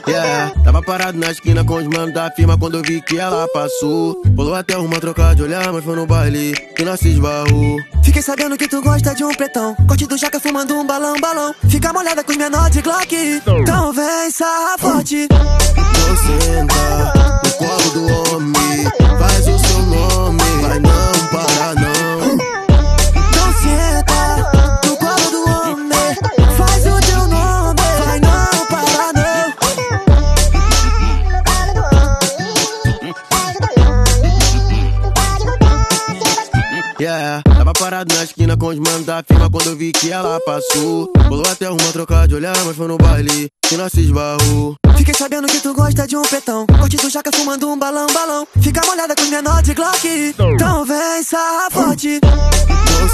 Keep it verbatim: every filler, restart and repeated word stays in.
Yeah, tava parado na esquina com os manos da firma quando eu vi que ela passou. Pulou até uma trocar de olhar, mas foi no baile que nós se esbarrou. Fiquei sabendo que tu gosta de um pretão, corte do jaca fumando um balão, balão. Fica molhada com os menores de Glock, então vem sarra forte. Vou sentar no colo do homem, faz o seu nome, vai não parar não. Então senta no colo do homem, faz o teu nome, vai não parar não. Yeah, tava parado na esquina com os manos da firma quando eu vi que ela passou. Pulou até uma trocar de olhar, mas foi no baile que nós se esbarrou. Fiquei sabendo que tu gosta de um petão, corte do jaca fumando um balão, balão. Fica molhada com os menores de Glock, então vem sarra forte.